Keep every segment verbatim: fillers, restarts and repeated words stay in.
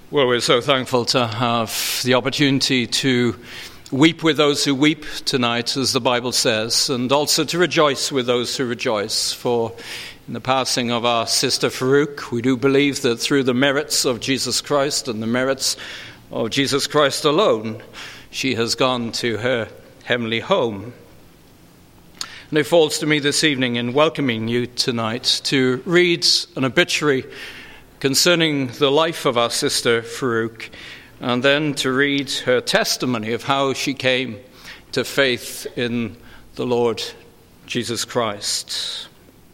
Well, we're so thankful to have the opportunity to weep with those who weep tonight, as the Bible says, and also to rejoice with those who rejoice. For in the passing of our sister Farouk, we do believe that through the merits of Jesus Christ and the merits of Jesus Christ alone, she has gone to her heavenly home. And it falls to me this evening in welcoming you tonight to read an obituary concerning the life of our sister Farouk, and then to read her testimony of how she came to faith in the Lord Jesus Christ.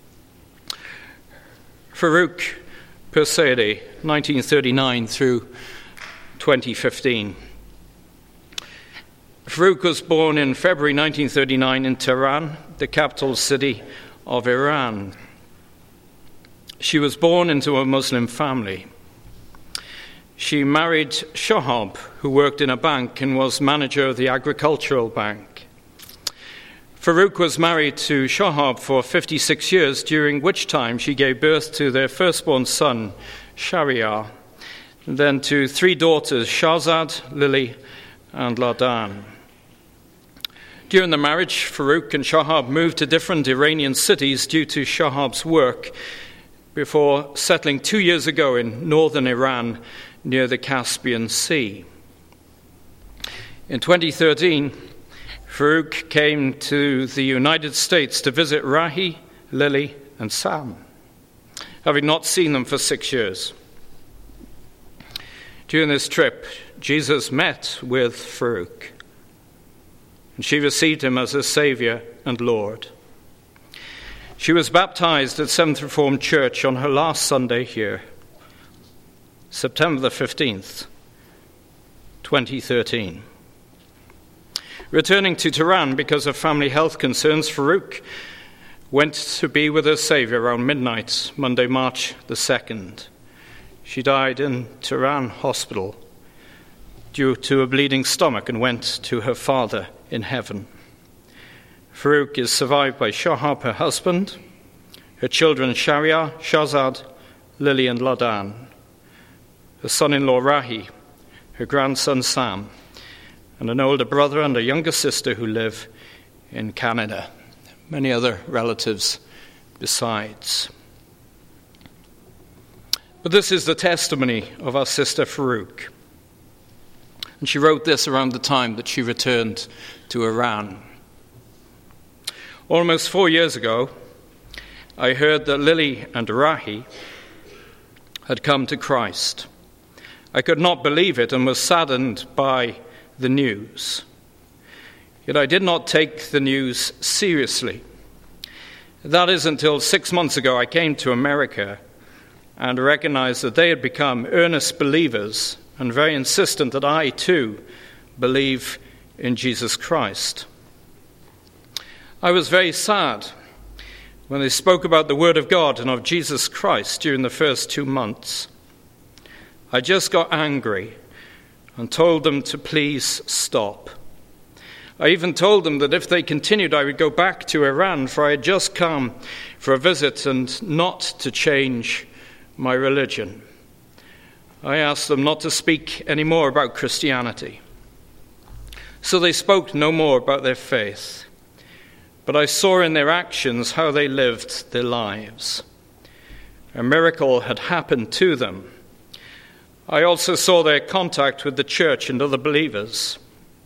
Farouk Persaidi, nineteen thirty-nine through twenty fifteen. Farouk was born in February nineteen thirty-nine in Tehran, the capital city of Iran. She was born into a Muslim family. She married Shahab, who worked in a bank and was manager of the agricultural bank. Farouk was married to Shahab for fifty-six years, during which time she gave birth to their firstborn son, Shahryar, and then to three daughters, Shahzad, Lily, and Ladan. During the marriage, Farouk and Shahab moved to different Iranian cities due to Shahab's work, before settling two years ago in northern Iran near the Caspian Sea. In twenty thirteen, Farouk came to the United States to visit Rahi, Lily, and Sam, having not seen them for six years. During this trip, Jesus met with Farouk, and she received him as her Savior and Lord. She was baptized at Seventh Reformed Church on her last Sunday here, September the fifteenth, twenty thirteen. Returning to Tehran because of family health concerns, Farouk went to be with her Savior around midnight, Monday, March the second. She died in Tehran hospital due to a bleeding stomach and went to her Father in heaven. Farouk is survived by Shahab, her husband, her children Shahryar, Shahzad, Lily, and Ladan, her son-in-law Rahi, her grandson Sam, and an older brother and a younger sister who live in Canada. Many other relatives besides. But this is the testimony of our sister Farouk. And she wrote this around the time that she returned to Iran. Almost four years ago, I heard that Lily and Rahi had come to Christ. I could not believe it and was saddened by the news. Yet I did not take the news seriously. That is until six months ago I came to America and recognized that they had become earnest believers and very insistent that I too believe in Jesus Christ. I was very sad when they spoke about the Word of God and of Jesus Christ during the first two months. I just got angry and told them to please stop. I even told them that if they continued, I would go back to Iran, for I had just come for a visit and not to change my religion. I asked them not to speak any more about Christianity. So they spoke no more about their faith. But I saw in their actions how they lived their lives. A miracle had happened to them. I also saw their contact with the church and other believers.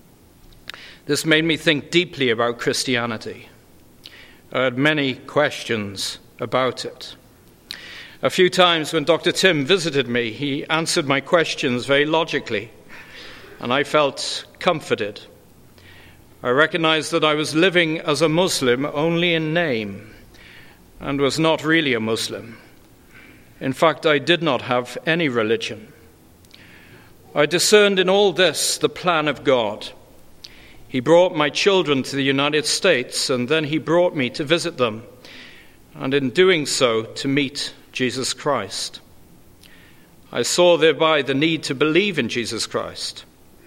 This made me think deeply about Christianity. I had many questions about it. A few times when Doctor Tim visited me, he answered my questions very logically, and I felt comforted. I recognized that I was living as a Muslim only in name and was not really a Muslim. In fact, I did not have any religion. I discerned in all this the plan of God. He brought my children to the United States, and then he brought me to visit them, and in doing so, to meet Jesus Christ. I saw thereby the need to believe in Jesus Christ.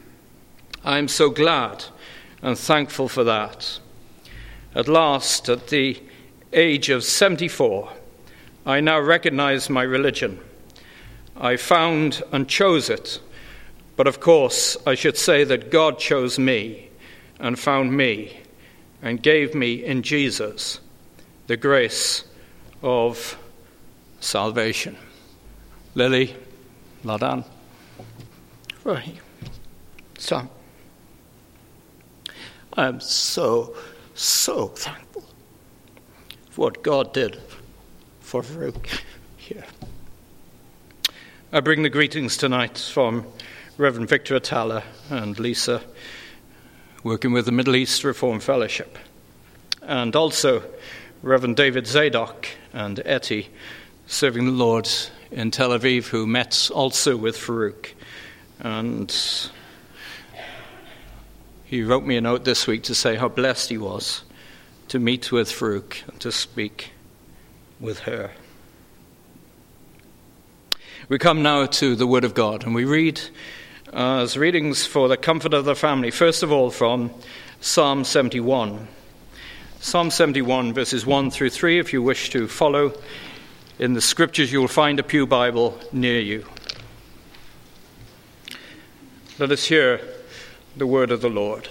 I am so glad and thankful for that. At last, at the age of seventy-four, I now recognize my religion. I found and chose it. But of course, I should say that God chose me and found me and gave me in Jesus the grace of salvation. Lily, Ladan. Right. Son, I am so, so thankful for what God did for Farouk here. I bring the greetings tonight from Reverend Victor Atala and Lisa, working with the Middle East Reform Fellowship, and also Reverend David Zadok and Etty, serving the Lord in Tel Aviv, who met also with Farouk. And he wrote me a note this week to say how blessed he was to meet with Farouk and to speak with her. We come now to the Word of God, and we read uh, as readings for the comfort of the family, first of all from Psalm seventy-one. Psalm seventy-one, verses one through three. If you wish to follow in the Scriptures, you will find a pew Bible near you. Let us hear the word of the Lord.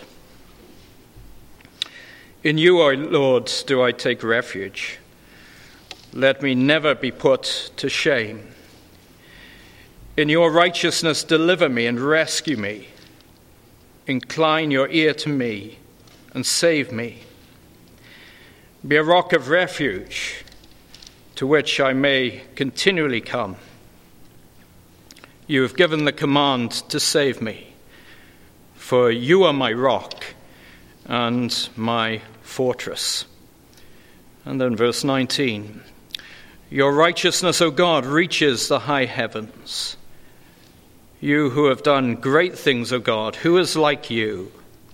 In you, O Lord, do I take refuge. Let me never be put to shame. In your righteousness, deliver me and rescue me. Incline your ear to me and save me. Be a rock of refuge to which I may continually come. You have given the command to save me, for you are my rock and my fortress. And then verse nineteen. Your righteousness, O God, reaches the high heavens. You who have done great things, O God, who is like you?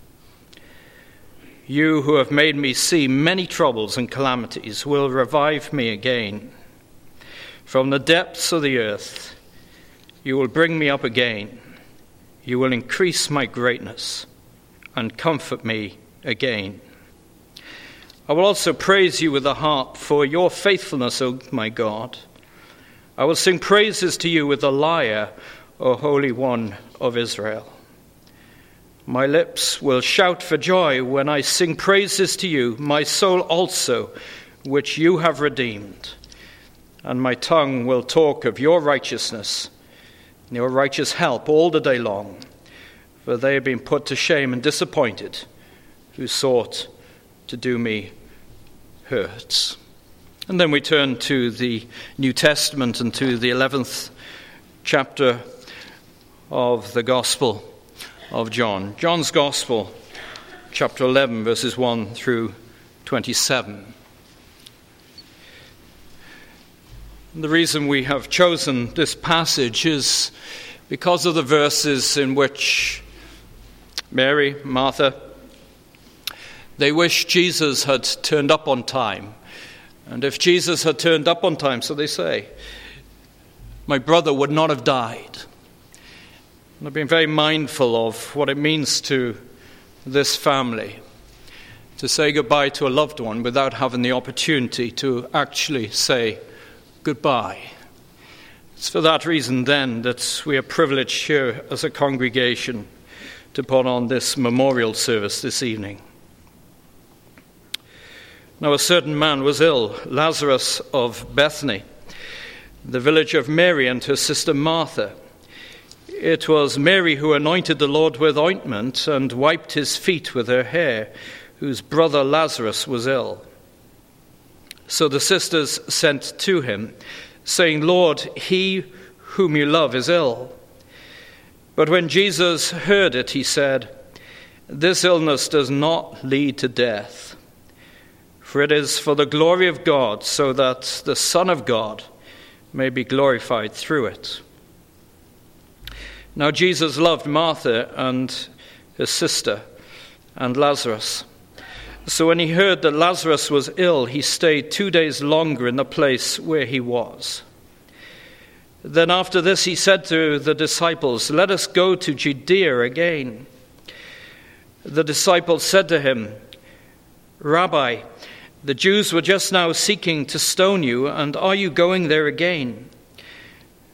You who have made me see many troubles and calamities will revive me again. From the depths of the earth, you will bring me up again. You will increase my greatness and comfort me again. I will also praise you with the harp for your faithfulness, O my God. I will sing praises to you with the lyre, O Holy One of Israel. My lips will shout for joy when I sing praises to you, my soul also, which you have redeemed. And my tongue will talk of your righteousness, your righteous help all the day long. For they have been put to shame and disappointed, who sought to do me hurt. And then we turn to the New Testament and to the eleventh chapter of the Gospel of John. John's Gospel, chapter eleven, verses one through twenty-seven. The reason we have chosen this passage is because of the verses in which Mary, Martha, they wish Jesus had turned up on time. And if Jesus had turned up on time, so they say, my brother would not have died. And I've been very mindful of what it means to this family to say goodbye to a loved one without having the opportunity to actually say goodbye. It's for that reason then that we are privileged here as a congregation to put on this memorial service this evening. Now a certain man was ill, Lazarus of Bethany, the village of Mary and her sister Martha. It was Mary who anointed the Lord with ointment and wiped his feet with her hair, whose brother Lazarus was ill. So the sisters sent to him, saying, Lord, he whom you love is ill. But when Jesus heard it, he said, this illness does not lead to death, for it is for the glory of God, so that the Son of God may be glorified through it. Now Jesus loved Martha and his sister and Lazarus. So when he heard that Lazarus was ill, he stayed two days longer in the place where he was. Then after this he said to the disciples, let us go to Judea again. The disciples said to him, Rabbi, the Jews were just now seeking to stone you, and are you going there again?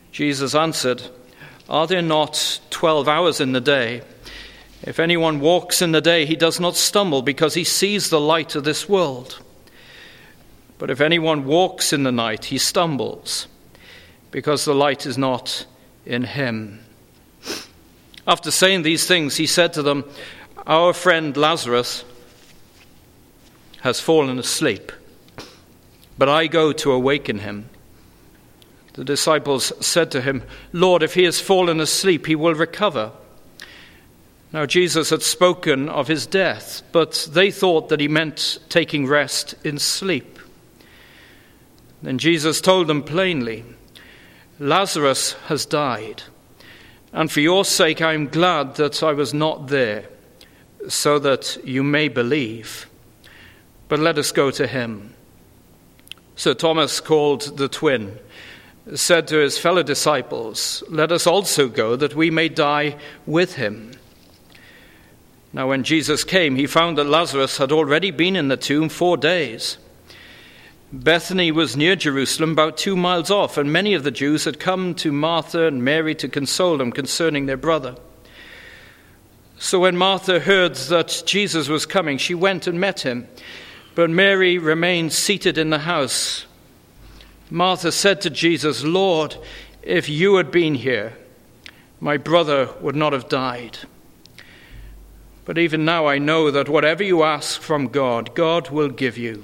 Jesus answered, "Are there not twelve hours in the day? If anyone walks in the day, he does not stumble because he sees the light of this world. But if anyone walks in the night, he stumbles because the light is not in him." After saying these things, he said to them, "Our friend Lazarus has fallen asleep, but I go to awaken him." The disciples said to him, "Lord, if he has fallen asleep, he will recover." Now Jesus had spoken of his death, but they thought that he meant taking rest in sleep. Then Jesus told them plainly, "Lazarus has died, and for your sake I am glad that I was not there, so that you may believe. But let us go to him." So Thomas, called the twin, said to his fellow disciples, "Let us also go, that we may die with him." Now when Jesus came, he found that Lazarus had already been in the tomb four days. Bethany was near Jerusalem, about two miles off, and many of the Jews had come to Martha and Mary to console them concerning their brother. So when Martha heard that Jesus was coming, she went and met him, but Mary remained seated in the house. Martha said to Jesus, "Lord, if you had been here, my brother would not have died. But even now I know that whatever you ask from God, God will give you."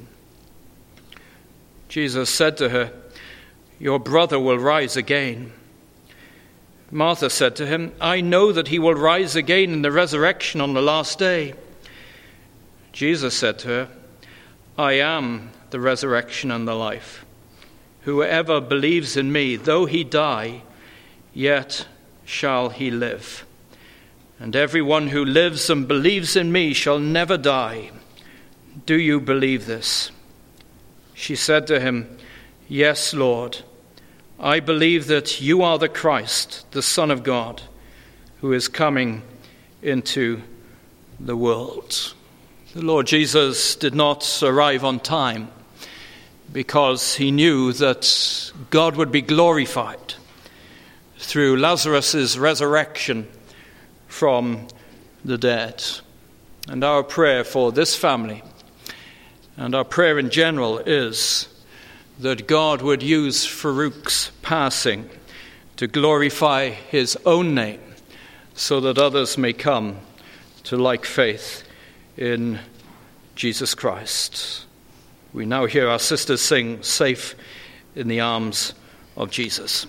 Jesus said to her, "Your brother will rise again." Martha said to him, "I know that he will rise again in the resurrection on the last day." Jesus said to her, "I am the resurrection and the life. Whoever believes in me, though he die, yet shall he live. And everyone who lives and believes in me shall never die. Do you believe this?" She said to him, "Yes, Lord. I believe that you are the Christ, the Son of God, who is coming into the world." The Lord Jesus did not arrive on time because he knew that God would be glorified through Lazarus' resurrection from the dead. And our prayer for this family and our prayer in general is that God would use Farouk's passing to glorify his own name so that others may come to like faith in Jesus Christ. We now hear our sisters sing "Safe in the Arms of Jesus."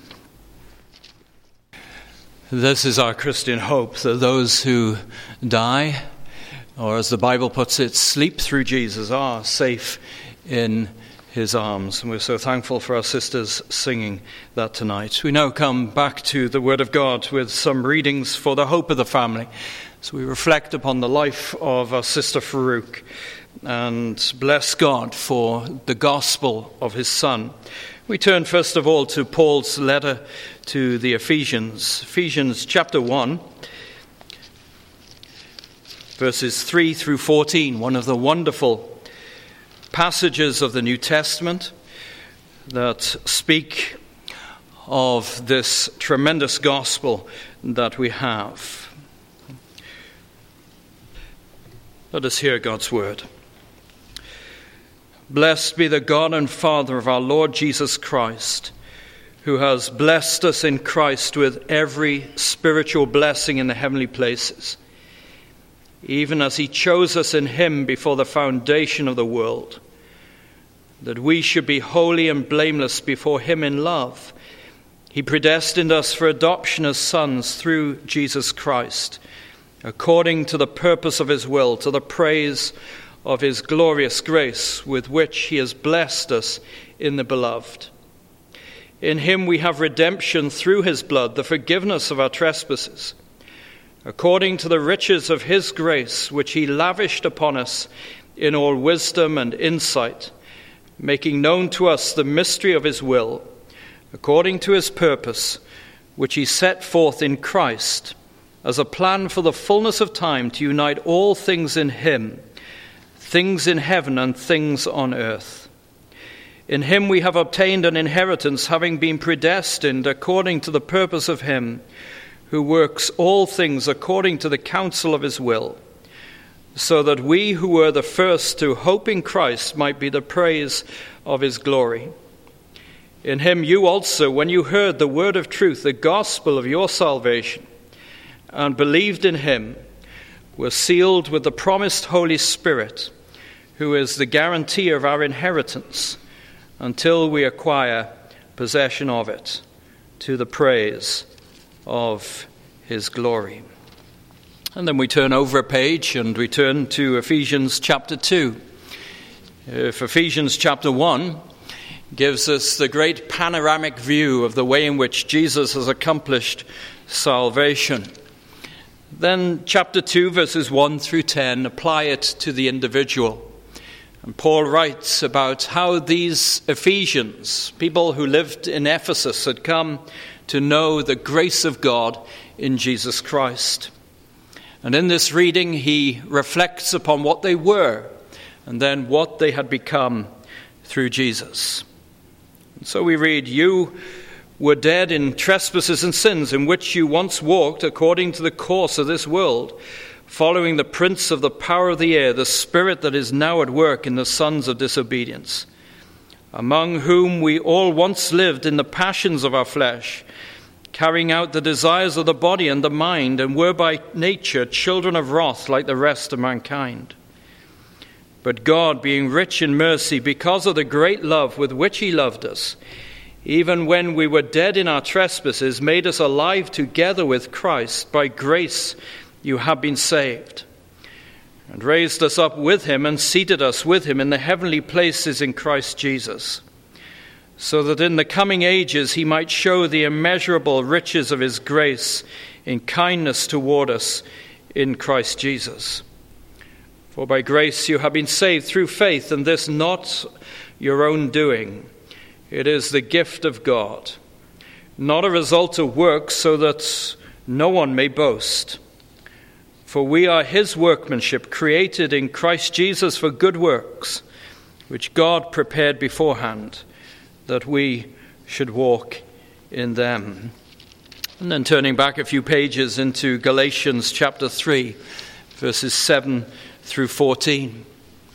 This is our Christian hope, that those who die, or as the Bible puts it, sleep through Jesus, are safe in his arms. And we're so thankful for our sisters singing that tonight. We now come back to the Word of God with some readings for the hope of the family. So we reflect upon the life of our sister Farouk and bless God for the gospel of his son. We turn first of all to Paul's letter to the Ephesians. Ephesians chapter one, verses three through fourteen, one of the wonderful passages of the New Testament that speak of this tremendous gospel that we have. Let us hear God's word. Blessed be the God and Father of our Lord Jesus Christ, who has blessed us in Christ with every spiritual blessing in the heavenly places, even as he chose us in him before the foundation of the world, that we should be holy and blameless before him in love. He predestined us for adoption as sons through Jesus Christ, according to the purpose of his will, to the praise of his glorious grace with which he has blessed us in the beloved. In him we have redemption through his blood, the forgiveness of our trespasses, according to the riches of his grace, which he lavished upon us in all wisdom and insight, making known to us the mystery of his will, according to his purpose, which he set forth in Christ, as a plan for the fullness of time to unite all things in him, things in heaven and things on earth. In him we have obtained an inheritance, having been predestined according to the purpose of him who works all things according to the counsel of his will, so that we who were the first to hope in Christ might be the praise of his glory. In him you also, when you heard the word of truth, the gospel of your salvation, and believed in him, were sealed with the promised Holy Spirit, who is the guarantee of our inheritance, until we acquire possession of it, to the praise of his glory. And then we turn over a page and we turn to Ephesians chapter two. If Ephesians chapter one gives us the great panoramic view of the way in which Jesus has accomplished salvation, then chapter two, verses one through ten, apply it to the individual. And Paul writes about how these Ephesians, people who lived in Ephesus, had come to know the grace of God in Jesus Christ. And in this reading, he reflects upon what they were and then what they had become through Jesus. And so we read, "You were dead in trespasses and sins, in which you once walked according to the course of this world, following the prince of the power of the air, the spirit that is now at work in the sons of disobedience, among whom we all once lived in the passions of our flesh, carrying out the desires of the body and the mind, and were by nature children of wrath like the rest of mankind. But God, being rich in mercy, because of the great love with which he loved us, even when we were dead in our trespasses, made us alive together with Christ. By grace you have been saved, and raised us up with him and seated us with him in the heavenly places in Christ Jesus, so that in the coming ages he might show the immeasurable riches of his grace in kindness toward us in Christ Jesus. For by grace you have been saved through faith, and this not your own doing. It is the gift of God, not a result of works, so that no one may boast. For we are his workmanship, created in Christ Jesus for good works, which God prepared beforehand, that we should walk in them." And then turning back a few pages into Galatians chapter three, verses seven through fourteen.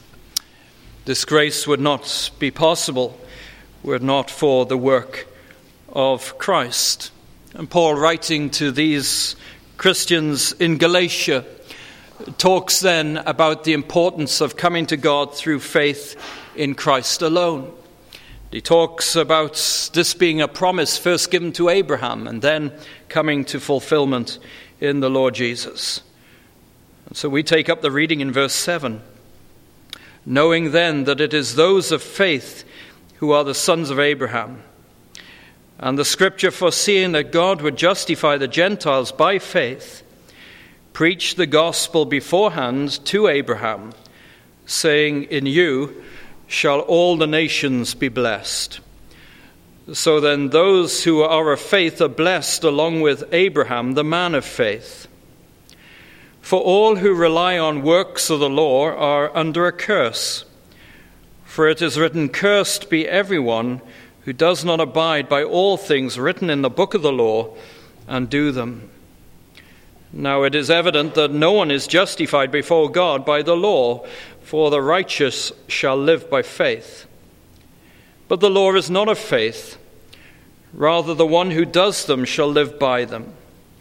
This grace would not be possible were it not for the work of Christ. And Paul, writing to these Christians in Galatia, talks then about the importance of coming to God through faith in Christ alone. He talks about this being a promise first given to Abraham and then coming to fulfillment in the Lord Jesus. And so we take up the reading in verse seven. "Knowing then that it is those of faith who are the sons of Abraham, and the scripture foreseeing that God would justify the Gentiles by faith, preached the gospel beforehand to Abraham, saying, 'In you shall all the nations be blessed.' So then those who are of faith are blessed along with Abraham, the man of faith. For all who rely on works of the law are under a curse. For it is written, 'Cursed be everyone who does not abide by all things written in the book of the law and do them.' Now it is evident that no one is justified before God by the law, for the righteous shall live by faith. But the law is not of faith. Rather, the one who does them shall live by them.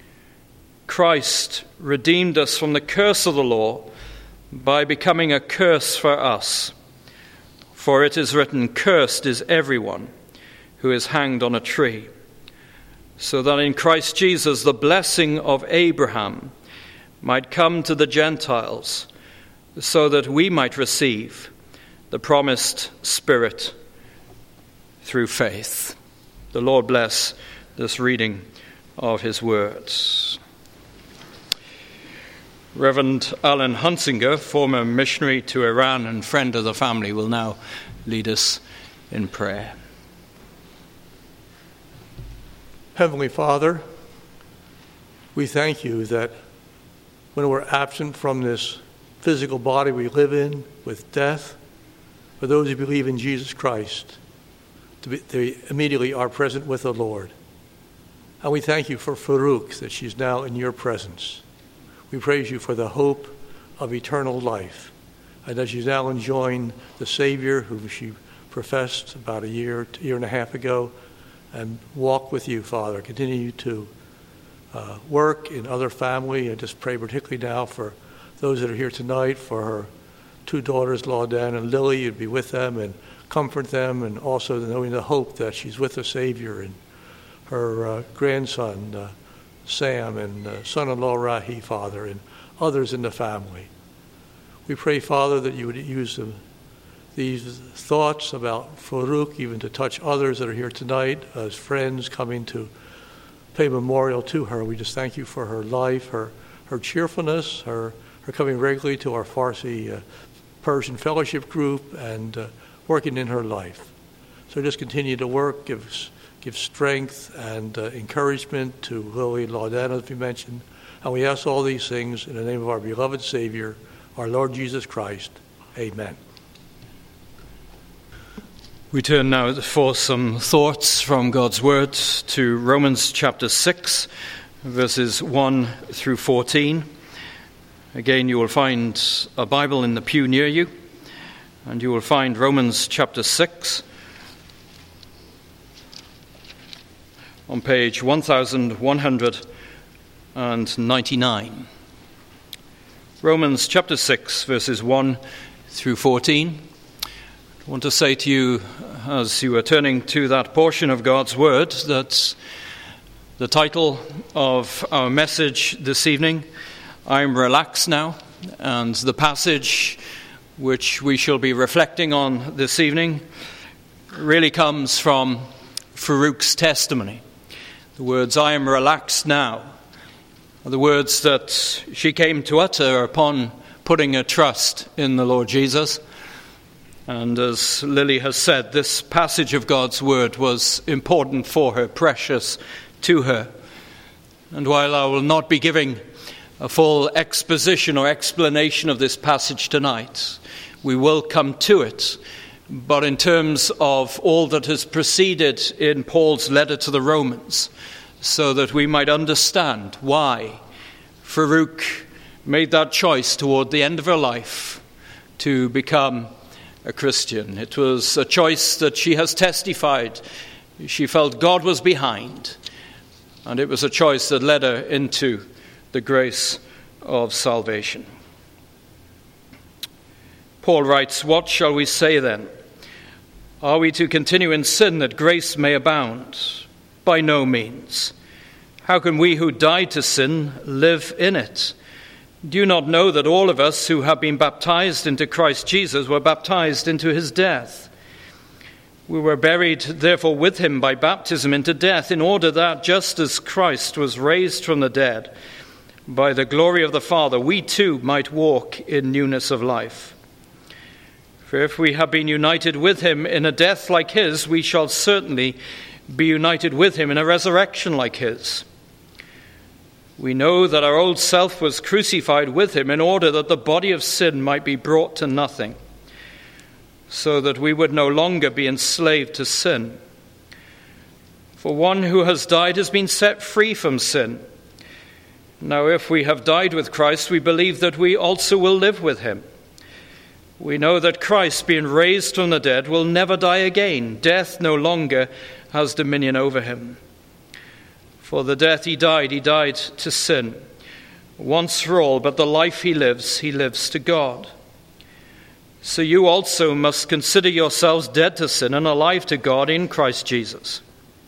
Christ redeemed us from the curse of the law by becoming a curse for us. For it is written, 'Cursed is everyone who is hanged on a tree,' so that in Christ Jesus the blessing of Abraham might come to the Gentiles, so that we might receive the promised Spirit through faith." The Lord bless this reading of his words. Reverend Alan Hunsinger, former missionary to Iran and friend of the family, will now lead us in prayer. Heavenly Father, we thank you that when we're absent from this physical body we live in with death, for those who believe in Jesus Christ, they immediately are present with the Lord. And we thank you for Farouk, that she's now in your presence. We praise you for the hope of eternal life, and that she's now enjoying the Savior whom she professed about a year, year and a half ago, and walk with you, Father. Continue to uh, work in other family. I just pray particularly now for those that are here tonight, for her two daughters, Laudan and Lily. You'd be with them and comfort them, and also knowing the hope that she's with the Savior, and her uh, grandson, uh, Sam, and uh, son-in-law, Rahi, Father, and others in the family. We pray, Father, that you would use them, these thoughts about Farouk even to touch others that are here tonight as friends coming to pay memorial to her. We just thank you for her life, her her cheerfulness, her, her coming regularly to our Farsi uh, Persian fellowship group, and uh, working in her life. So just continue to work, give, give strength and uh, encouragement to Lily Laudan, as we mentioned. And we ask all these things in the name of our beloved Savior, our Lord Jesus Christ. Amen. We turn now for some thoughts from God's Word to Romans chapter six, verses one through fourteen. Again, you will find a Bible in the pew near you, and you will find Romans chapter six on page one thousand one hundred ninety-nine. Romans chapter six, verses one through fourteen. I want to say to you, as you are turning to that portion of God's Word, that the title of our message this evening, I'm relaxed now, and the passage which we shall be reflecting on this evening really comes from Farouk's testimony. The words, I am relaxed now, are the words that she came to utter upon putting her trust in the Lord Jesus. And as Lily has said, this passage of God's Word was important for her, precious to her. And while I will not be giving a full exposition or explanation of this passage tonight, we will come to it. But in terms of all that has preceded in Paul's letter to the Romans, so that we might understand why Farouk made that choice toward the end of her life to become a Christian. It was a choice that she has testified she felt God was behind, and it was a choice that led her into the grace of salvation. Paul writes, what shall we say then? Are we to continue in sin that grace may abound? By no means. How can we who died to sin live in it? Do you not know that all of us who have been baptized into Christ Jesus were baptized into his death? We were buried, therefore, with him by baptism into death, in order that, just as Christ was raised from the dead by the glory of the Father, we too might walk in newness of life. For if we have been united with him in a death like his, we shall certainly be united with him in a resurrection like his. We know that our old self was crucified with him in order that the body of sin might be brought to nothing, so that we would no longer be enslaved to sin. For one who has died has been set free from sin. Now, if we have died with Christ, we believe that we also will live with him. We know that Christ, being raised from the dead, will never die again. Death no longer has dominion over him. For the death he died, he died to sin, once for all, but the life he lives, he lives to God. So you also must consider yourselves dead to sin and alive to God in Christ Jesus.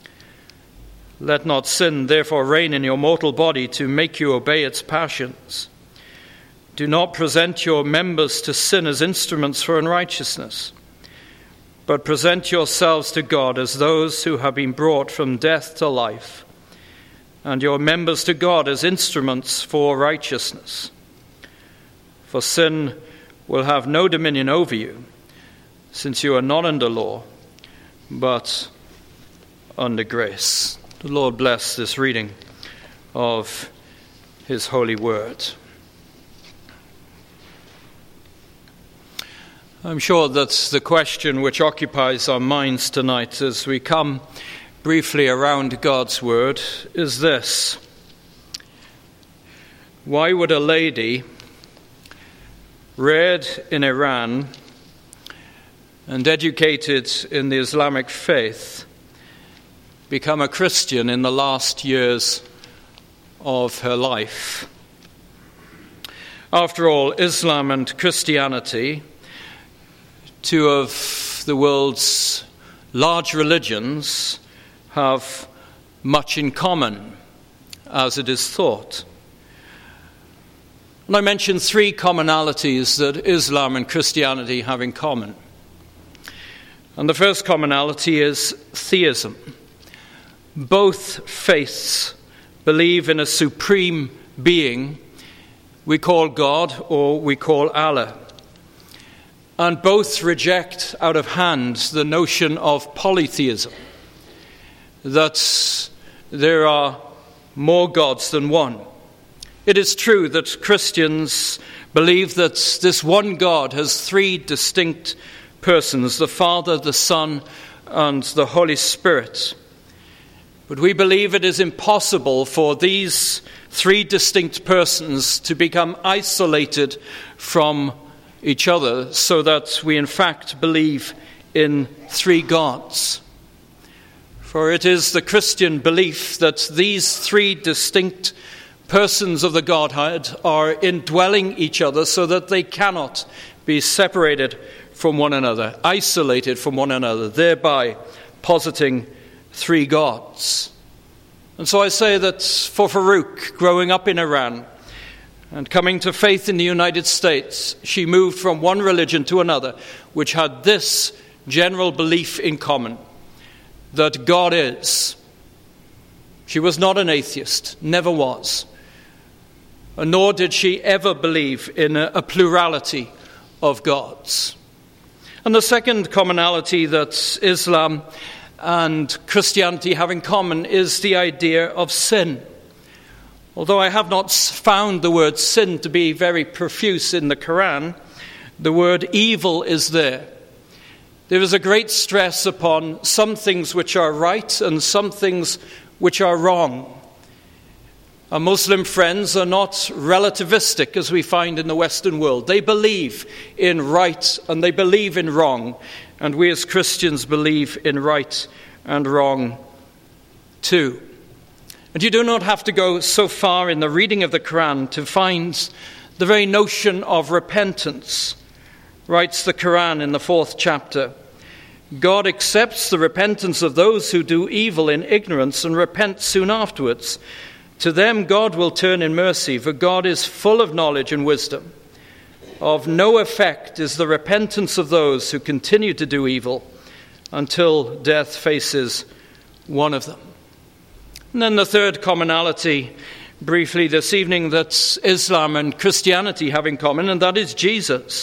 Let not sin therefore reign in your mortal body to make you obey its passions. Do not present your members to sin as instruments for unrighteousness, but present yourselves to God as those who have been brought from death to life, and your members to God as instruments for righteousness. For sin will have no dominion over you, since you are not under law, but under grace. The Lord bless this reading of his holy word. I'm sure that the question which occupies our minds tonight as we come briefly around God's word is this: why would a lady reared in Iran and educated in the Islamic faith become a Christian in the last years of her life? After all, Islam and Christianity, two of the world's large religions, have much in common, as it is thought. And I mentioned three commonalities that Islam and Christianity have in common. And the first commonality is theism. Both faiths believe in a supreme being we call God or we call Allah. And both reject out of hand the notion of polytheism, that there are more gods than one. It is true that Christians believe that this one God has three distinct persons, the Father, the Son, and the Holy Spirit. But we believe it is impossible for these three distinct persons to become isolated from each other, so that we in fact believe in three gods. For it is the Christian belief that these three distinct persons of the Godhead are indwelling each other so that they cannot be separated from one another, isolated from one another, thereby positing three gods. And so I say that for Farouk, growing up in Iran and coming to faith in the United States, she moved from one religion to another, which had this general belief in common, that God is. She was not an atheist, never was. And nor did she ever believe in a, a plurality of gods. And the second commonality that Islam and Christianity have in common is the idea of sin. Although I have not found the word sin to be very profuse in the Quran, the word evil is there. There is a great stress upon some things which are right and some things which are wrong. Our Muslim friends are not relativistic as we find in the Western world. They believe in right and they believe in wrong. And we as Christians believe in right and wrong too. And you do not have to go so far in the reading of the Quran to find the very notion of repentance. Writes the Quran in the fourth chapter: God accepts the repentance of those who do evil in ignorance and repent soon afterwards. To them God will turn in mercy, for God is full of knowledge and wisdom. Of no effect is the repentance of those who continue to do evil until death faces one of them. And then the third commonality, briefly this evening, that Islam and Christianity have in common, and that is Jesus.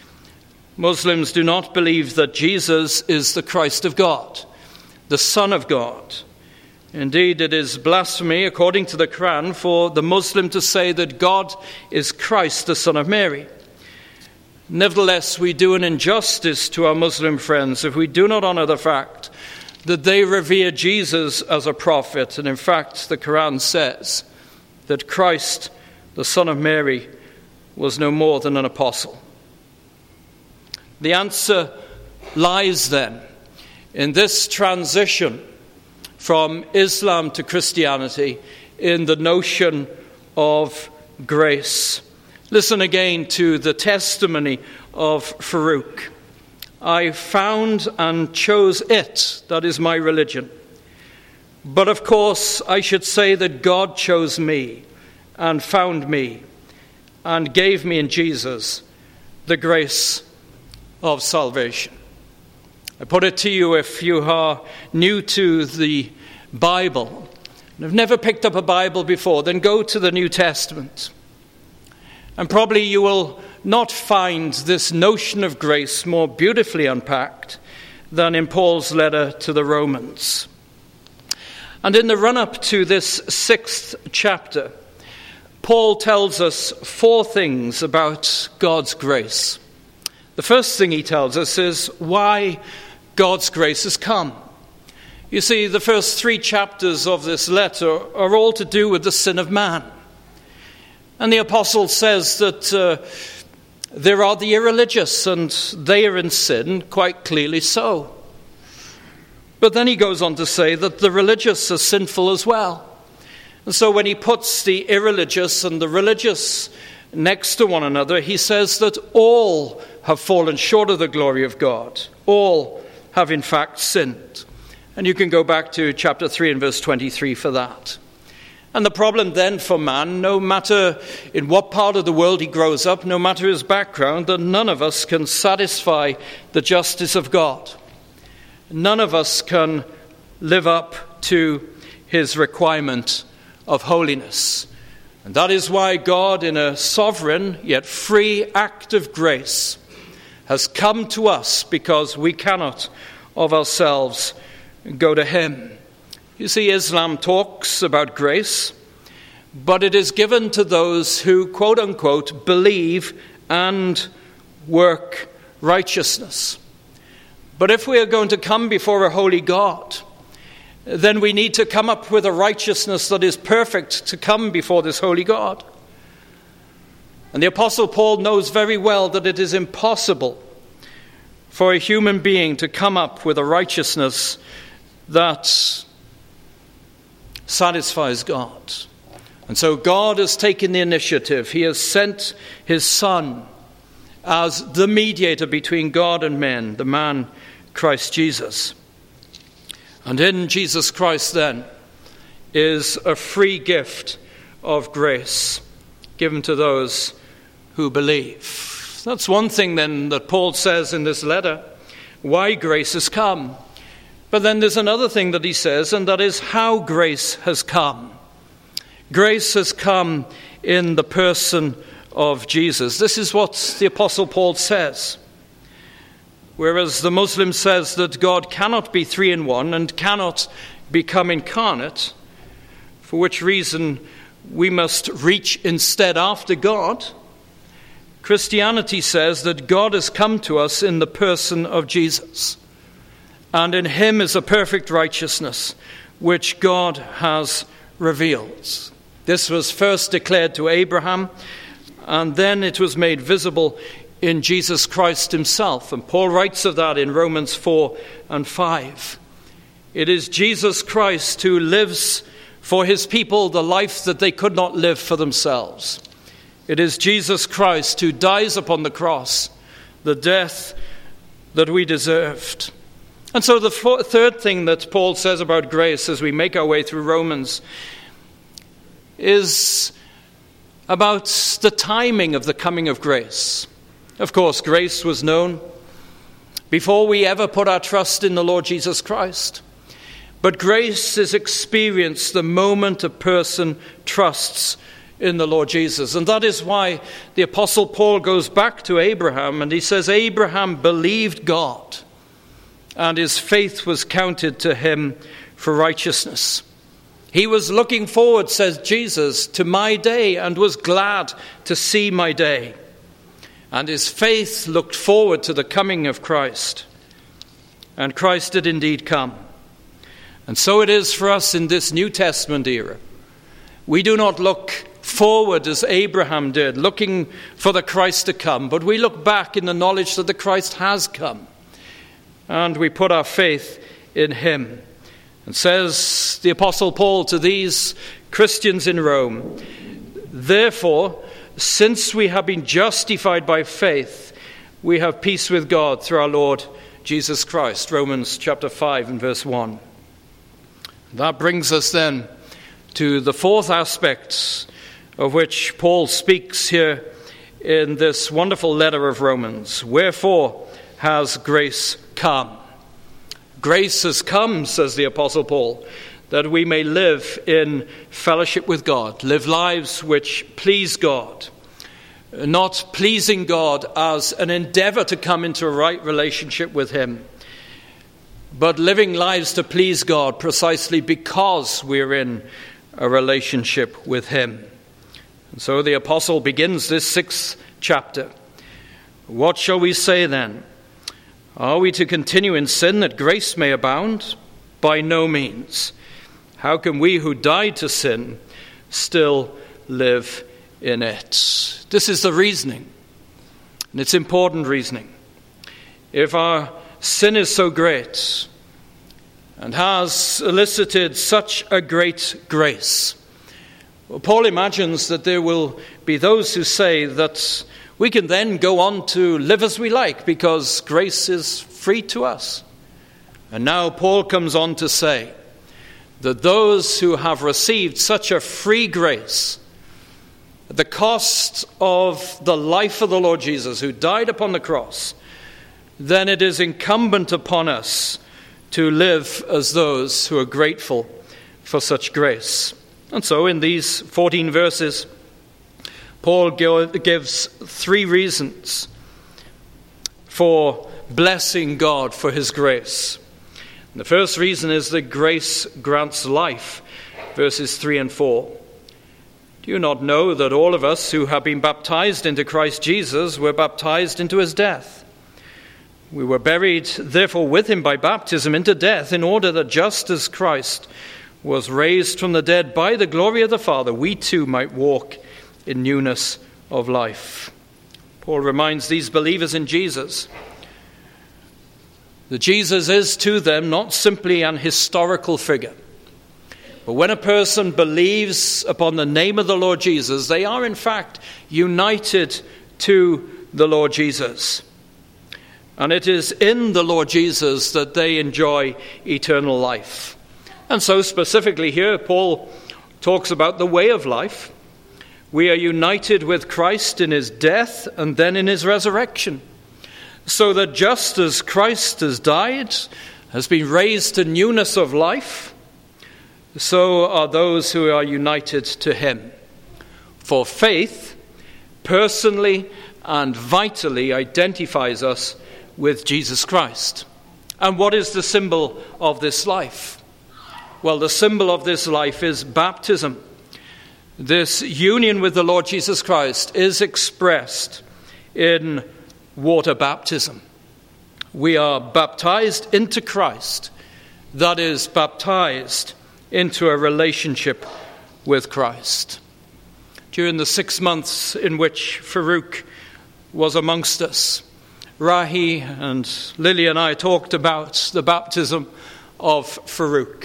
Muslims do not believe that Jesus is the Christ of God, the Son of God. Indeed, it is blasphemy, according to the Quran, for the Muslim to say that God is Christ, the Son of Mary. Nevertheless, we do an injustice to our Muslim friends if we do not honor the fact that they revere Jesus as a prophet. And in fact, the Quran says that Christ, the Son of Mary, was no more than an apostle. The answer lies then in this transition from Islam to Christianity in the notion of grace. Listen again to the testimony of Farouk. I found and chose it, that is my religion. But of course, I should say that God chose me and found me and gave me in Jesus the grace of salvation. I put it to you, if you are new to the Bible and have never picked up a Bible before, then go to the New Testament. And probably you will not find this notion of grace more beautifully unpacked than in Paul's letter to the Romans. And in the run-up to this sixth chapter, Paul tells us four things about God's grace. The first thing he tells us is why God's grace has come. You see, the first three chapters of this letter are all to do with the sin of man. And the apostle says that uh, there are the irreligious, and they are in sin, quite clearly so. But then he goes on to say that the religious are sinful as well. And so when he puts the irreligious and the religious next to one another, he says that all have fallen short of the glory of God. All have in fact sinned. And you can go back to chapter three and verse twenty-three for that. And the problem then for man, no matter in what part of the world he grows up, no matter his background, that none of us can satisfy the justice of God. None of us can live up to his requirement of holiness. And that is why God, in a sovereign yet free act of grace, has come to us, because we cannot of ourselves go to him. You see, Islam talks about grace, but it is given to those who, quote unquote, believe and work righteousness. But if we are going to come before a holy God, then we need to come up with a righteousness that is perfect to come before this holy God. And the Apostle Paul knows very well that it is impossible for a human being to come up with a righteousness that satisfies God. And so God has taken the initiative. He has sent his Son as the mediator between God and men, the man Christ Jesus. And in Jesus Christ, then, is a free gift of grace given to those who believe. That's one thing, then, that Paul says in this letter, why grace has come. But then there's another thing that he says, and that is how grace has come. Grace has come in the person of Jesus. This is what the Apostle Paul says. Whereas the Muslim says that God cannot be three in one and cannot become incarnate, for which reason we must reach instead after God, Christianity says that God has come to us in the person of Jesus. And in him is a perfect righteousness which God has revealed. This was first declared to Abraham, and then it was made visible in Jesus Christ himself. And Paul writes of that in Romans four and five. It is Jesus Christ who lives for his people the life that they could not live for themselves. It is Jesus Christ who dies upon the cross, the death that we deserved. And so the four, third thing that Paul says about grace as we make our way through Romans is about the timing of the coming of grace. Of course, grace was known before we ever put our trust in the Lord Jesus Christ. But grace is experienced the moment a person trusts in the Lord Jesus. And that is why the Apostle Paul goes back to Abraham and he says, Abraham believed God, and his faith was counted to him for righteousness. He was looking forward, says Jesus, to my day and was glad to see my day. And his faith looked forward to the coming of Christ. And Christ did indeed come. And so it is for us in this New Testament era. We do not look forward as Abraham did, looking for the Christ to come, but we look back in the knowledge that the Christ has come. And we put our faith in him. And says the Apostle Paul to these Christians in Rome, therefore, since we have been justified by faith, we have peace with God through our Lord Jesus Christ. Romans chapter five and verse one. That brings us then to the fourth aspect of which Paul speaks here in this wonderful letter of Romans. Wherefore has grace come? Grace has come, says the Apostle Paul, that we may live in fellowship with God, live lives which please God, not pleasing God as an endeavor to come into a right relationship with him, but living lives to please God precisely because we're in a relationship with him. And so the apostle begins this sixth chapter What shall we say then? Are we to continue in sin that grace may abound? By no means. How can we who died to sin still live in it? This is the reasoning, and it's important reasoning. If our sin is so great and has elicited such a great grace, well, Paul imagines that there will be those who say that we can then go on to live as we like because grace is free to us. And now Paul comes on to say that those who have received such a free grace, at the cost of the life of the Lord Jesus, who died upon the cross, then it is incumbent upon us to live as those who are grateful for such grace. And so in these fourteen verses, Paul gives three reasons for blessing God for his grace. And the first reason is that grace grants life, verses three and four. Do you not know that all of us who have been baptized into Christ Jesus were baptized into his death? We were buried, therefore, with him by baptism into death, in order that just as Christ was raised from the dead by the glory of the Father, we too might walk in newness of life. Paul reminds these believers in Jesus that Jesus is to them not simply an historical figure, but when a person believes upon the name of the Lord Jesus, they are in fact united to the Lord Jesus. And it is in the Lord Jesus that they enjoy eternal life. And so specifically here, Paul talks about the way of life. We are united with Christ in his death and then in his resurrection, so that just as Christ has died, has been raised to newness of life, so are those who are united to him. For faith, personally and vitally identifies us with Jesus Christ. And what is the symbol of this life? Well, the symbol of this life is baptism. This union with the Lord Jesus Christ is expressed in water baptism. We are baptized into Christ, that is, baptized into a relationship with Christ. During the six months in which Farouk was amongst us, Rahi and Lily and I talked about the baptism of Farouk.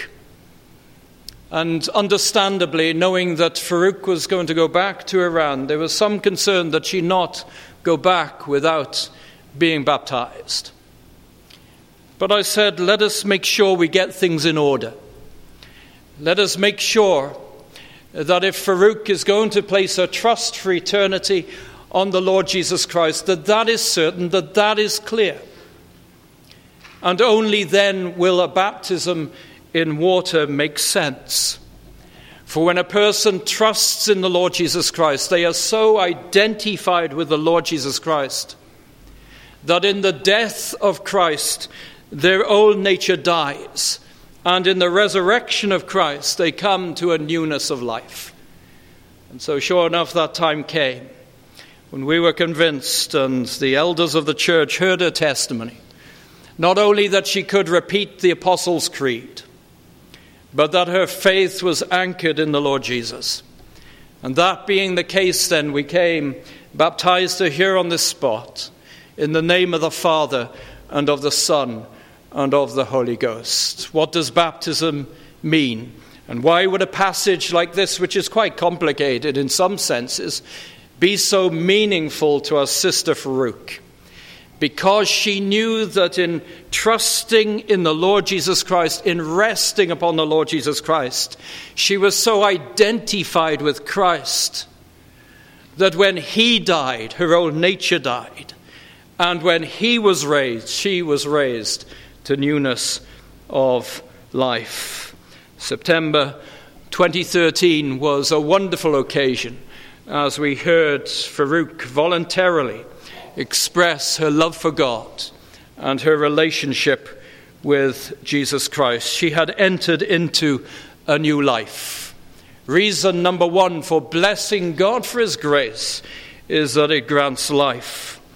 And understandably, knowing that Farouk was going to go back to Iran, there was some concern that she not go back without being baptized. But I said, let us make sure we get things in order. Let us make sure that if Farouk is going to place her trust for eternity on the Lord Jesus Christ, that that is certain, that that is clear. And only then will a baptism in water make sense. For when a person trusts in the Lord Jesus Christ, they are so identified with the Lord Jesus Christ that in the death of Christ, their old nature dies. And in the resurrection of Christ, they come to a newness of life. And so sure enough, that time came when we were convinced, and the elders of the church heard her testimony, not only that she could repeat the Apostles' Creed, but that her faith was anchored in the Lord Jesus. And that being the case, then, we came baptized her here on this spot in the name of the Father and of the Son and of the Holy Ghost. What does baptism mean? And why would a passage like this, which is quite complicated in some senses, be so meaningful to our sister Farouk? Because she knew that in trusting in the Lord Jesus Christ, in resting upon the Lord Jesus Christ, she was so identified with Christ that when he died, her old nature died. And when he was raised, she was raised to newness of life. September twenty thirteen was a wonderful occasion as we heard Farouk voluntarily express her love for God and her relationship with Jesus Christ. She had entered into a new life. Reason number one for blessing God for his grace is that it grants life.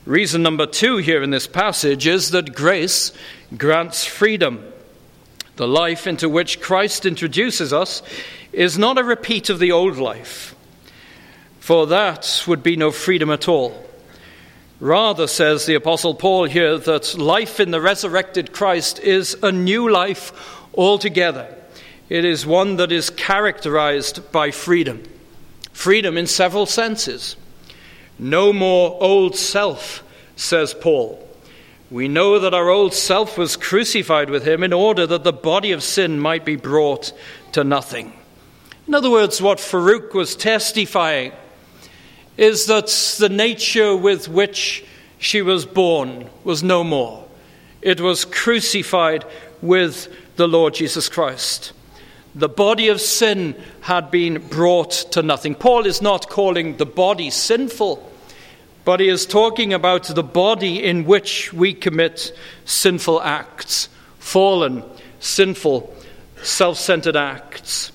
Reason number two here in this passage is that grace grants freedom. The life into which Christ introduces us is not a repeat of the old life, for that would be no freedom at all. Rather, says the Apostle Paul here, that life in the resurrected Christ is a new life altogether. It is one that is characterized by freedom. Freedom in several senses. No more old self, says Paul. We know that our old self was crucified with him in order that the body of sin might be brought to nothing. In other words, what Farouk was testifying is that the nature with which she was born was no more. It was crucified with the Lord Jesus Christ. The body of sin had been brought to nothing. Paul is not calling the body sinful, but he is talking about the body in which we commit sinful acts, fallen, sinful, self-centered acts.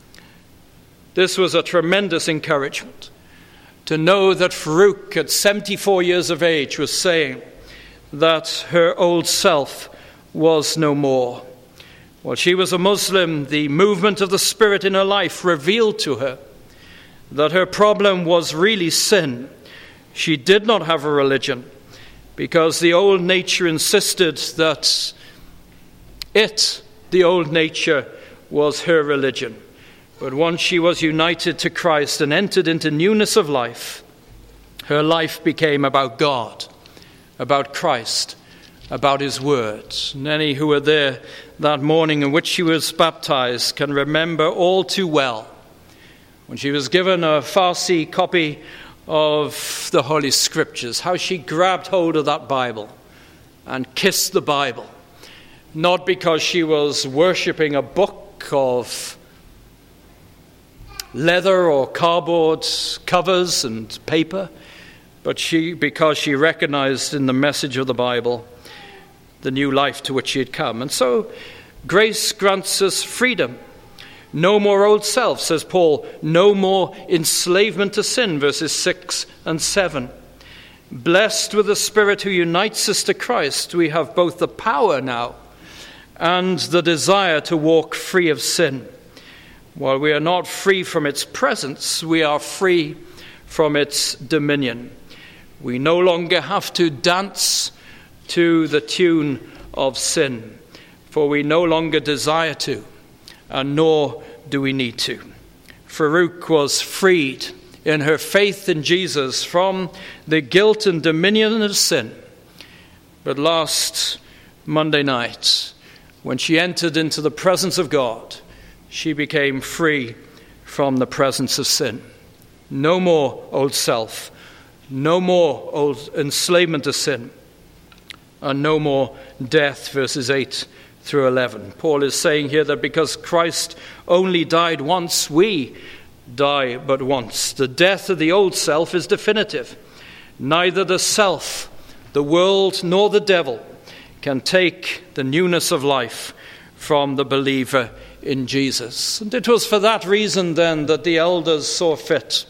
This was a tremendous encouragement to know that Farouk, at seventy-four years of age, was saying that her old self was no more. While she was a Muslim, the movement of the Spirit in her life revealed to her that her problem was really sin. She did not have a religion because the old nature insisted that it, the old nature, was her religion. But once she was united to Christ and entered into newness of life, her life became about God, about Christ, about his words. And any who were there that morning in which she was baptized can remember all too well when she was given a Farsi copy of the Holy Scriptures, how she grabbed hold of that Bible and kissed the Bible, not because she was worshipping a book of leather or cardboard covers and paper, but she because she recognized in the message of the Bible the new life to which she had come. And so grace grants us freedom. No more old self, says Paul. No more enslavement to sin, verses six and seven. Blessed with the Spirit who unites us to Christ, we have both the power now and the desire to walk free of sin. While we are not free from its presence, we are free from its dominion. We no longer have to dance to the tune of sin, for we no longer desire to, and nor do we need to. Farouk was freed in her faith in Jesus from the guilt and dominion of sin. But last Monday night, when she entered into the presence of God, she became free from the presence of sin. No more old self, no more old enslavement to sin, and no more death, verses eight through eleven. Paul is saying here that because Christ only died once, we die but once. The death of the old self is definitive. Neither the self, the world, nor the devil can take the newness of life from the believer in Jesus. And it was for that reason then that the elders saw fit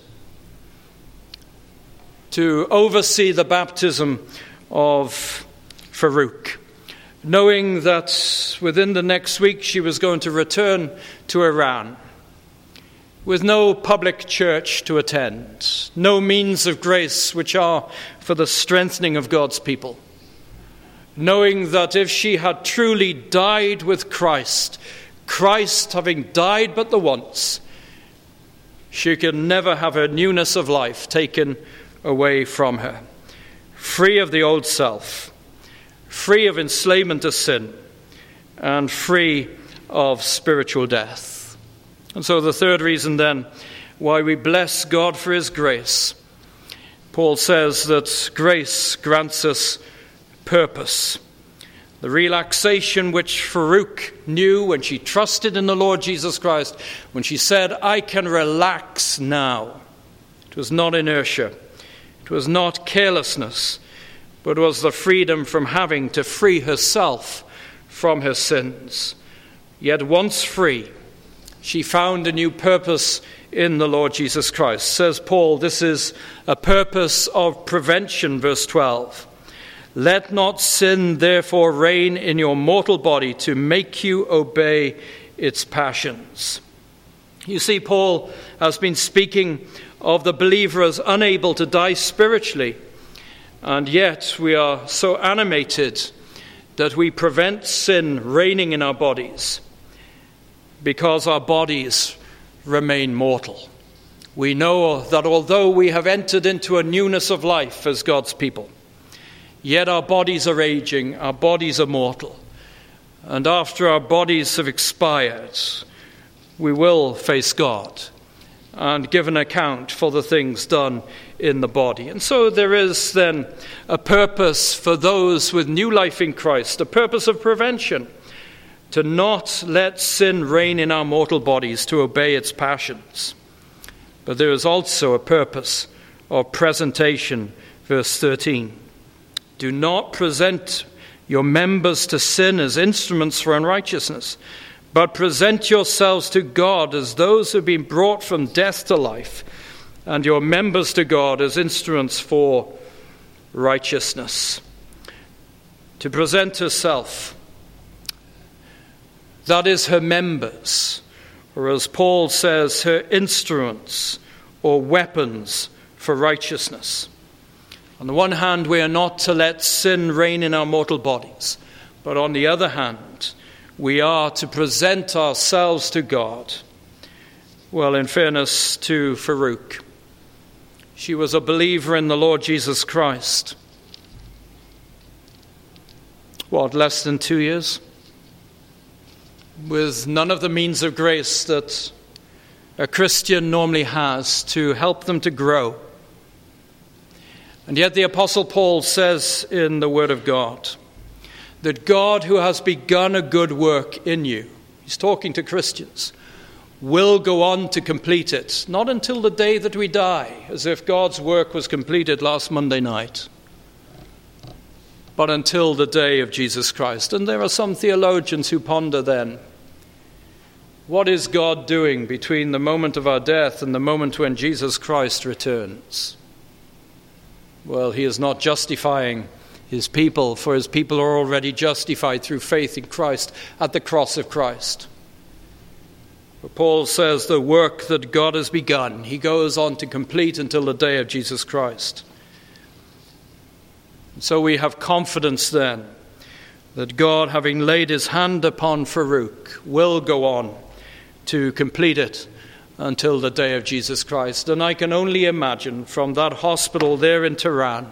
to oversee the baptism of Farouk, knowing that within the next week she was going to return to Iran with no public church to attend, no means of grace which are for the strengthening of God's people, knowing that if she had truly died with Christ, Christ having died but the once, she could never have her newness of life taken away from her. Free of the old self, free of enslavement to sin, and free of spiritual death. And so the third reason then why we bless God for his grace, Paul says that grace grants us purpose. The relaxation which Farouk knew when she trusted in the Lord Jesus Christ, when she said, I can relax now. It was not inertia. It was not carelessness, but was the freedom from having to free herself from her sins. Yet once free, she found a new purpose in the Lord Jesus Christ. Says Paul, this is a purpose of prevention, verse twelve. Let not sin therefore reign in your mortal body to make you obey its passions. You see, Paul has been speaking of the believer as unable to die spiritually, and yet we are so animated that we prevent sin reigning in our bodies because our bodies remain mortal. We know that although we have entered into a newness of life as God's people, yet our bodies are aging, our bodies are mortal. And after our bodies have expired, we will face God and give an account for the things done in the body. And so there is then a purpose for those with new life in Christ, a purpose of prevention, to not let sin reign in our mortal bodies, to obey its passions. But there is also a purpose of presentation, verse thirteen. Do not present your members to sin as instruments for unrighteousness, but present yourselves to God as those who have been brought from death to life, and your members to God as instruments for righteousness. To present herself, that is her members, or as Paul says, her instruments or weapons for righteousness. On the one hand, we are not to let sin reign in our mortal bodies, but on the other hand, we are to present ourselves to God. Well, in fairness to Farouk, she was a believer in the Lord Jesus Christ. What, less than two years? With none of the means of grace that a Christian normally has to help them to grow. And yet the Apostle Paul says in the Word of God that God, who has begun a good work in you, he's talking to Christians, will go on to complete it, not until the day that we die, as if God's work was completed last Monday night, but until the day of Jesus Christ. And there are some theologians who ponder then, what is God doing between the moment of our death and the moment when Jesus Christ returns? Well, he is not justifying his people, for his people are already justified through faith in Christ at the cross of Christ. But Paul says the work that God has begun, he goes on to complete until the day of Jesus Christ. So we have confidence then that God, having laid his hand upon Farouk, will go on to complete it until the day of Jesus Christ. And I can only imagine from that hospital there in Tehran,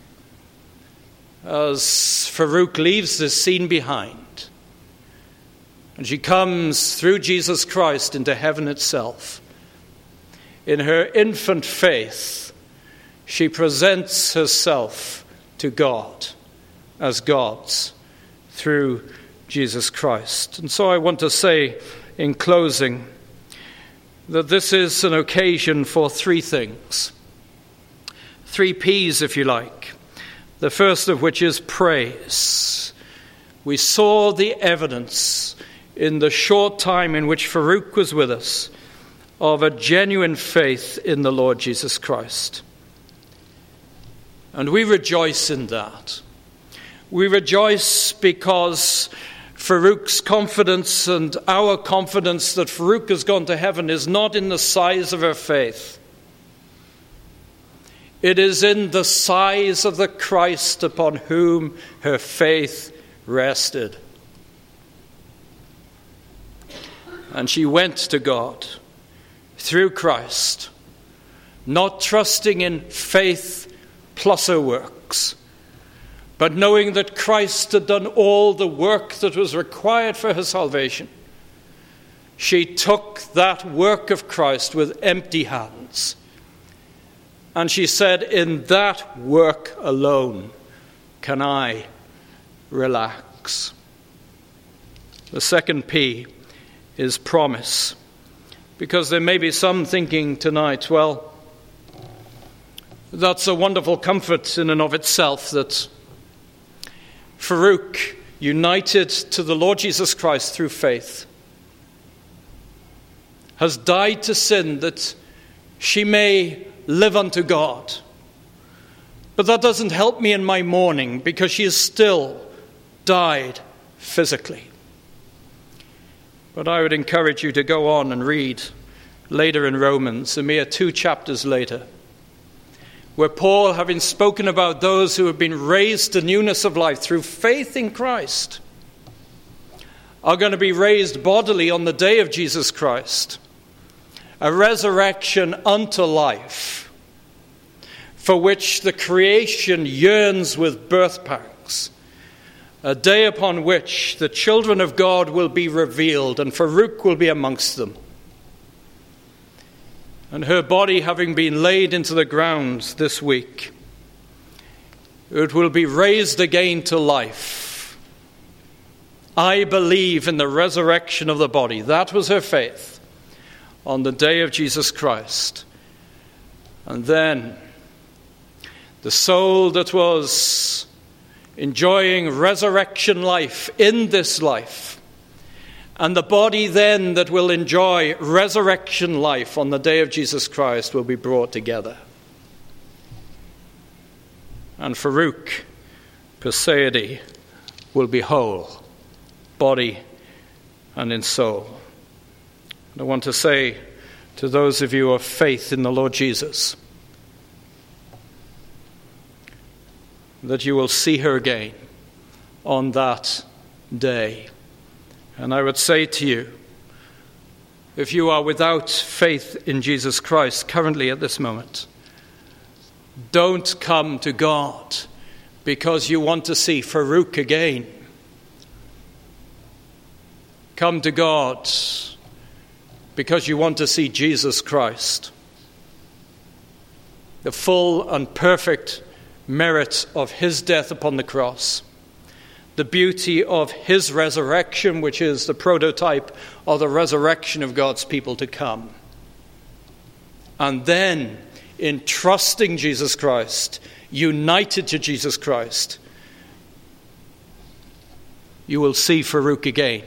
as Farouk leaves this scene behind, and she comes through Jesus Christ into heaven itself, in her infant faith, she presents herself to God as God's through Jesus Christ. And so I want to say in closing that this is an occasion for three things. Three P's, if you like. The first of which is praise. We saw the evidence in the short time in which Farouk was with us of a genuine faith in the Lord Jesus Christ. And we rejoice in that. We rejoice because Farouk's confidence and our confidence that Farouk has gone to heaven is not in the size of her faith. It is in the size of the Christ upon whom her faith rested. And she went to God through Christ, not trusting in faith plus her works, but knowing that Christ had done all the work that was required for her salvation. She took that work of Christ with empty hands. And she said, in that work alone can I relax. The second P is promise. Because there may be some thinking tonight, well, that's a wonderful comfort in and of itself that Farouk, united to the Lord Jesus Christ through faith, has died to sin that she may live unto God. But that doesn't help me in my mourning, because she has still died physically. But I would encourage you to go on and read later in Romans, a mere two chapters later, where Paul, having spoken about those who have been raised to newness of life through faith in Christ, are going to be raised bodily on the day of Jesus Christ, a resurrection unto life, for which the creation yearns with birth pangs, a day upon which the children of God will be revealed, and Farouk will be amongst them. And her body having been laid into the ground this week, it will be raised again to life. I believe in the resurrection of the body. That was her faith on the day of Jesus Christ. And then the soul that was enjoying resurrection life in this life, and the body then that will enjoy resurrection life on the day of Jesus Christ, will be brought together. And Farouk Perseidi will be whole, body and in soul. And I want to say to those of you of faith in the Lord Jesus, that you will see her again on that day. And I would say to you, if you are without faith in Jesus Christ currently at this moment, don't come to God because you want to see Farouk again. Come to God because you want to see Jesus Christ, the full and perfect merit of his death upon the cross, the beauty of his resurrection, which is the prototype of the resurrection of God's people to come. And then, in trusting Jesus Christ, united to Jesus Christ, you will see Farouk again,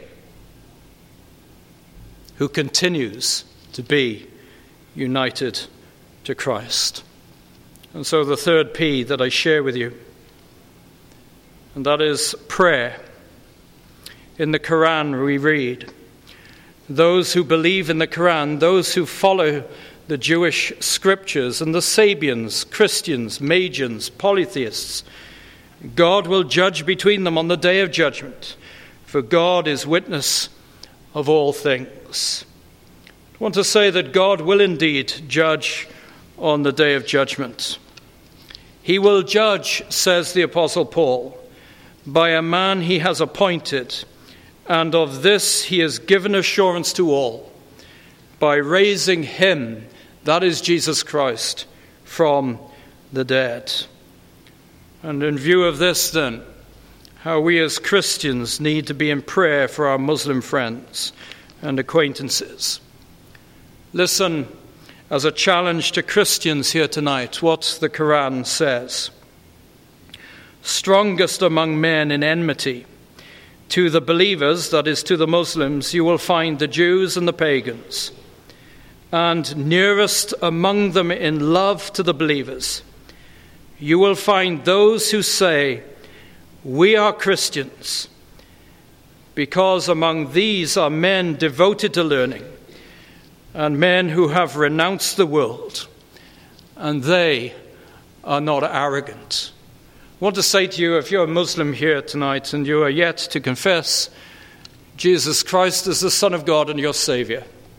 who continues to be united to Christ. And so the third P that I share with you, and that is prayer. In the Quran we read, those who believe in the Quran, those who follow the Jewish scriptures, and the Sabians, Christians, Magians, polytheists, God will judge between them on the day of judgment, for God is witness of all things. I want to say that God will indeed judge on the day of judgment. He will judge, says the Apostle Paul, by a man he has appointed, and of this he has given assurance to all, by raising him, that is Jesus Christ, from the dead. And in view of this, then, how we as Christians need to be in prayer for our Muslim friends and acquaintances. Listen, as a challenge to Christians here tonight, what the Quran says. Strongest among men in enmity to the believers, that is to the Muslims, you will find the Jews and the pagans. And nearest among them in love to the believers, you will find those who say, we are Christians, because among these are men devoted to learning, and men who have renounced the world, and they are not arrogant. I want to say to you, if you're a Muslim here tonight and you are yet to confess Jesus Christ as the Son of God and your Savior,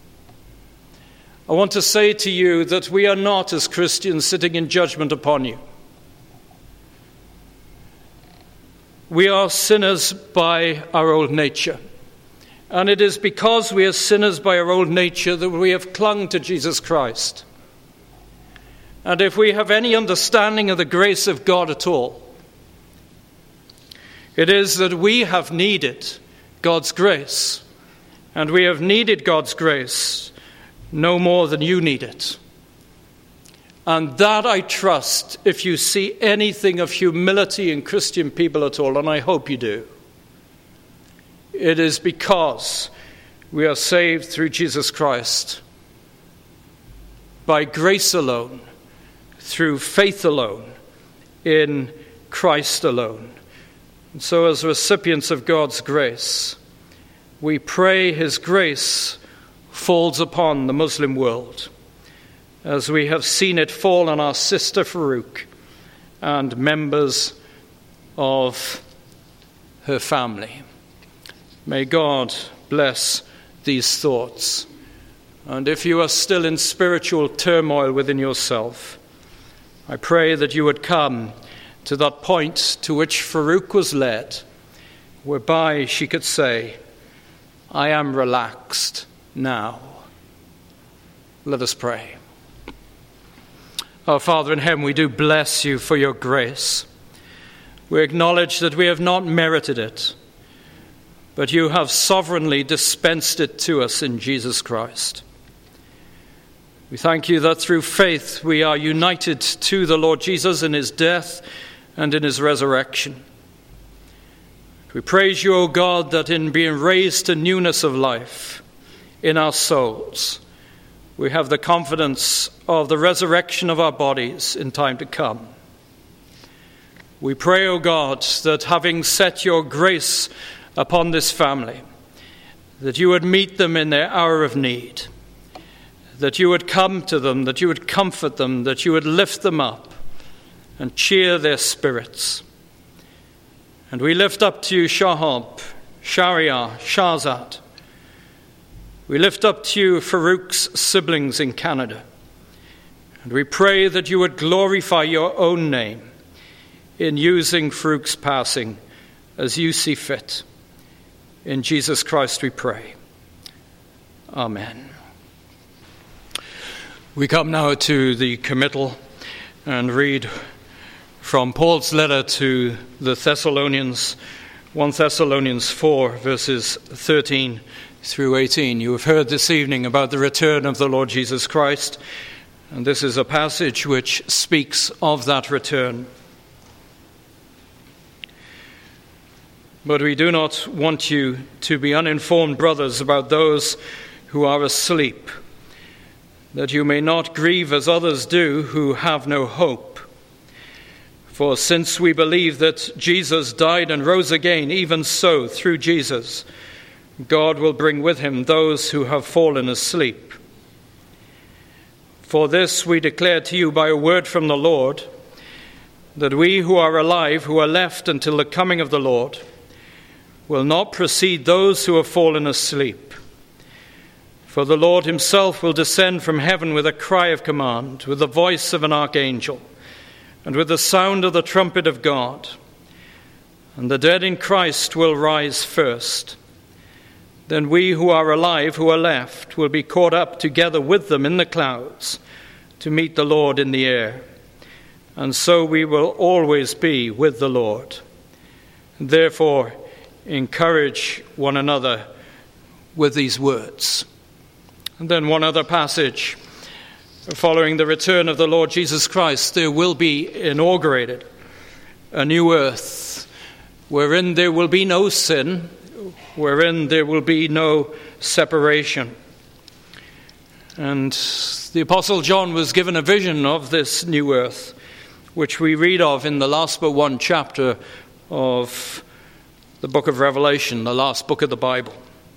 I want to say to you that we are not, as Christians, sitting in judgment upon you. We are sinners by our old nature. And it is because we are sinners by our old nature that we have clung to Jesus Christ. And if we have any understanding of the grace of God at all, it is that we have needed God's grace. And we have needed God's grace no more than you need it. And that I trust, if you see anything of humility in Christian people at all, and I hope you do, it is because We are saved through Jesus Christ, by grace alone, through faith alone, in Christ alone. And so as recipients of God's grace, we pray his grace falls upon the Muslim world, as we have seen it fall on our sister Farouk and members of her family. May God bless these thoughts. And if you are still in spiritual turmoil within yourself, I pray that you would come to that point to which Farouk was led, whereby she could say, I am relaxed now. Let us pray. Our Father in heaven, we do bless you for your grace. We acknowledge that we have not merited it, but you have sovereignly dispensed it to us in Jesus Christ. We thank you that through faith we are united to the Lord Jesus in his death and in his resurrection. We praise you, O God, that in being raised to newness of life in our souls, we have the confidence of the resurrection of our bodies in time to come. We pray, O God, that having set your grace upon this family, that you would meet them in their hour of need, that you would come to them, that you would comfort them, that you would lift them up and cheer their spirits. And we lift up to you Shahab, Shahriar, Shahzad. We lift up to you Farouk's siblings in Canada. And we pray that you would glorify your own name in using Farouk's passing as you see fit. In Jesus Christ we pray. Amen. We come now to the committal and read from Paul's letter to the Thessalonians, First Thessalonians four, verses thirteen through eighteen. You have heard this evening about the return of the Lord Jesus Christ, and this is a passage which speaks of that return. But we do not want you to be uninformed, brothers, about those who are asleep, that you may not grieve as others do who have no hope. For since we believe that Jesus died and rose again, even so, through Jesus, God will bring with him those who have fallen asleep. For this we declare to you by a word from the Lord, that we who are alive, who are left until the coming of the Lord, will not precede those who have fallen asleep. For the Lord himself will descend from heaven with a cry of command, with the voice of an archangel, and with the sound of the trumpet of God. And the dead in Christ will rise first. Then we who are alive, who are left, will be caught up together with them in the clouds to meet the Lord in the air. And so we will always be with the Lord. Therefore, encourage one another with these words. And then one other passage. Following the return of the Lord Jesus Christ, there will be inaugurated a new earth wherein there will be no sin, wherein there will be no separation. And the Apostle John was given a vision of this new earth, which we read of in the last but one chapter of the book of Revelation, the last book of the Bible.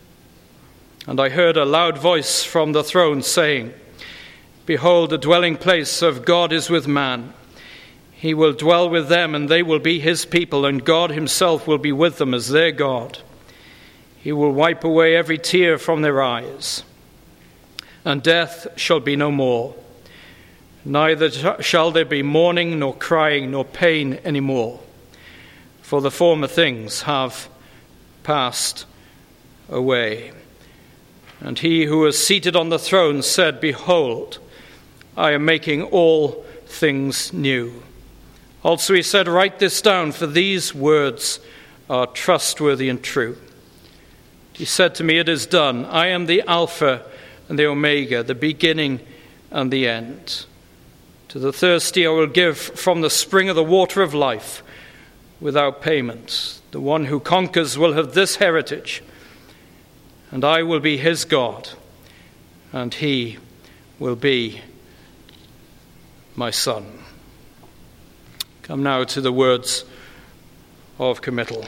And I heard a loud voice from the throne saying, Behold, the dwelling place of God is with man. He will dwell with them, and they will be his people, and God himself will be with them as their God. He will wipe away every tear from their eyes, and death shall be no more. Neither shall there be mourning, nor crying, nor pain any more, for the former things have passed away. And he who was seated on the throne said, Behold, I am making all things new. Also he said, Write this down, for these words are trustworthy and true. He said to me, It is done. I am the Alpha and the Omega, the beginning and the end. To the thirsty I will give from the spring of the water of life without payment. The one who conquers will have this heritage, and I will be his God, and he will be my son. Come now to the words of committal.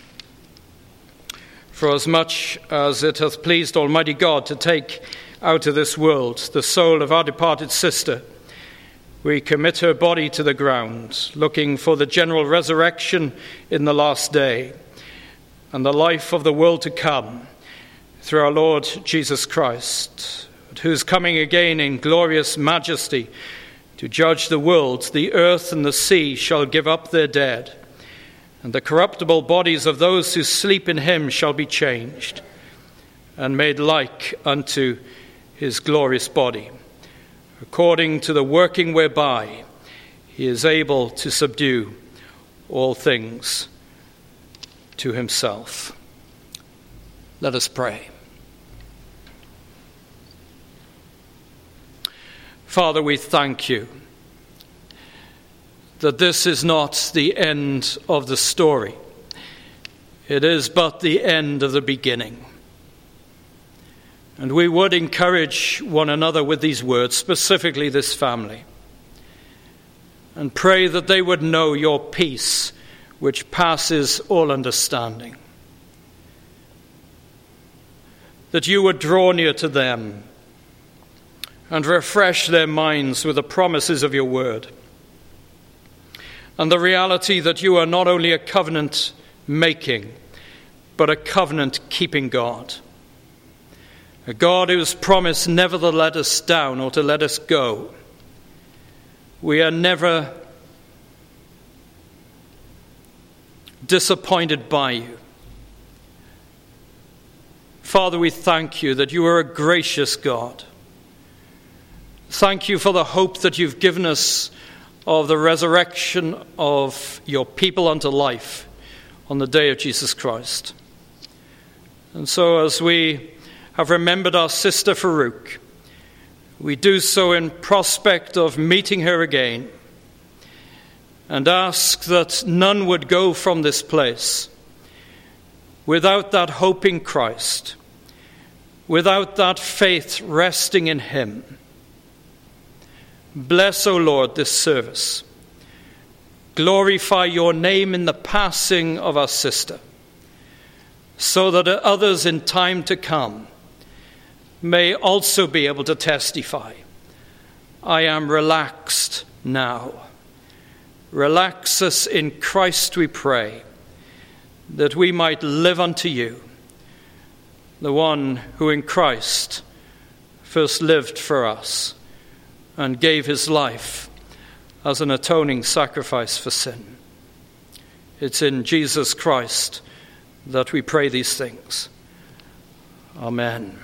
For as much as it hath pleased Almighty God to take out of this world the soul of our departed sister, we commit her body to the ground, looking for the general resurrection in the last day and the life of the world to come through our Lord Jesus Christ, whose coming again in glorious majesty to judge the world. The earth and the sea shall give up their dead, and the corruptible bodies of those who sleep in him shall be changed and made like unto his glorious body, according to the working whereby he is able to subdue all things to himself. Let us pray. Father, we thank you that this is not the end of the story. It is but the end of the beginning. And we would encourage one another with these words, specifically this family, and pray that they would know your peace, which passes all understanding. That you would draw near to them and refresh their minds with the promises of your word, and the reality that you are not only a covenant-making, but a covenant-keeping God. A God who has promised never to let us down or to let us go. We are never disappointed by you. Father, we thank you that you are a gracious God. Thank you for the hope that you've given us of the resurrection of your people unto life on the day of Jesus Christ. And so as we have remembered our sister Farouk, we do so in prospect of meeting her again, and ask that none would go from this place without that hope in Christ, without that faith resting in him. Bless, O Lord, this service. Glorify your name in the passing of our sister, so that others in time to come may also be able to testify, I am relaxed now. Relax us in Christ, we pray, that we might live unto you, the one who in Christ first lived for us and gave his life as an atoning sacrifice for sin. It's in Jesus Christ that we pray these things. Amen.